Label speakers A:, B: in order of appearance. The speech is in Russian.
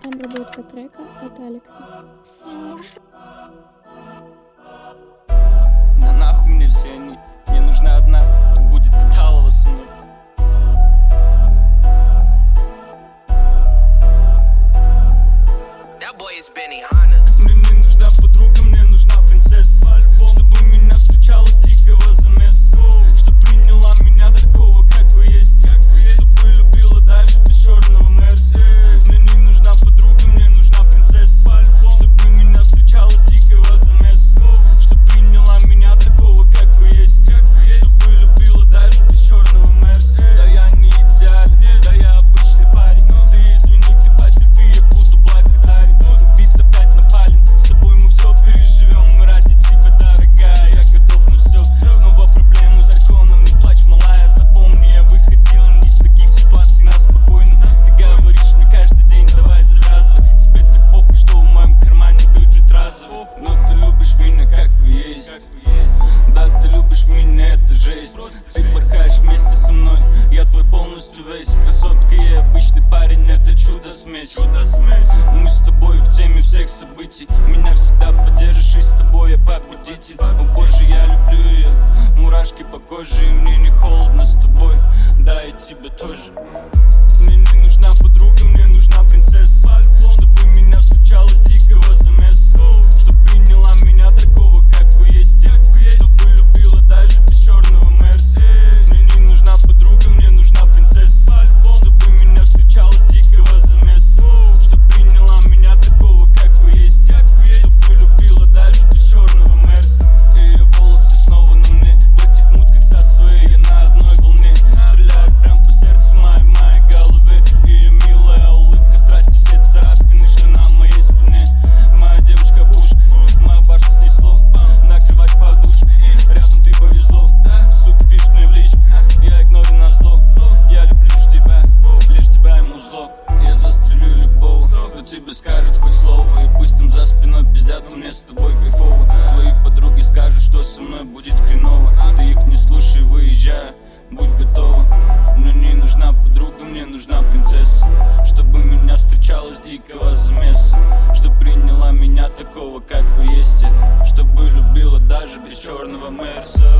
A: Обработка трека от Алекса.
B: Да нахуй мне все они, мне нужна одна, то будет Таталова со мной. Мне не нужна подруга, мне нужна принцесса, чтобы меня встречала с дикого замеса, чтобы приняла меня такого, какой есть, чтобы любила дальше без черного мерса. Мне не нужна подруга, мне нужна принцесса, чтобы меня встречала с дикого замеса, чтобы приняла меня такого, какой есть, чтобы любила дальше без черного мерса. Да я не идеален, да я обычный парень, ты извини, ты потерпи, я буду благодарен. Убит опять напален, с тобой мы все переживем, мы ради тебя, дорогая, я готов на все. Снова проблемы с законом, не плачь, малая, запомни, я выходил не из таких ситуаций на спокойно. Ты говоришь мне каждый день, давай завязывай, тебе так похуй, что в моем кармане бюджет разовый. Но ты любишь меня как есть, да, ты любишь меня, это жесть. Ты порхаешь вместе со мной, я твой полностью весь. Красотка и обычный парень, это чудо-смесь. Мы с тобой в теме всех событий, меня всегда поддержишь, и с тобой я победитель. О боже, я люблю ее, мурашки по коже, и мне не холодно с тобой, да и тебе тоже. Мне не нужна подруга, мне нужна принцесса, чтобы меня встречала с дикого замеса, чтобы приняла меня такого, какой есть, чтобы любила даже без черного мерса. Мне не нужна подруга, мне нужна принцесса, чтобы меня встречала с дикого замеса, чтобы приняла меня такого, какой есть, чтобы любила даже без черного мерса. Ее волосы снова на мне, в этих мутках со своей, я на одной волне. Стреляет прям по сердцу моей голове. Ее милая улыбка, страсти, все царапины, шли на моей спине. Моя девочка пуш, моя башня снесло, накрывать подушкой, рядом ты повезло. Сука пишет мне в личку, я игнорю на зло. Я люблю лишь тебя ему зло. Я застрелю любого, кто тебе скажет хоть слово, и пусть там за спиной пиздят, но мне с тобой кайфово. Твои подруги скажут, что со мной будет хреново, ты их не слушай, выезжая, будь готова. Мне не нужна подруга, мне нужна принцесса, чтобы меня встречала с дикого замеса, чтобы приняла меня такого, какой есть, чтобы любила даже без черного мерса.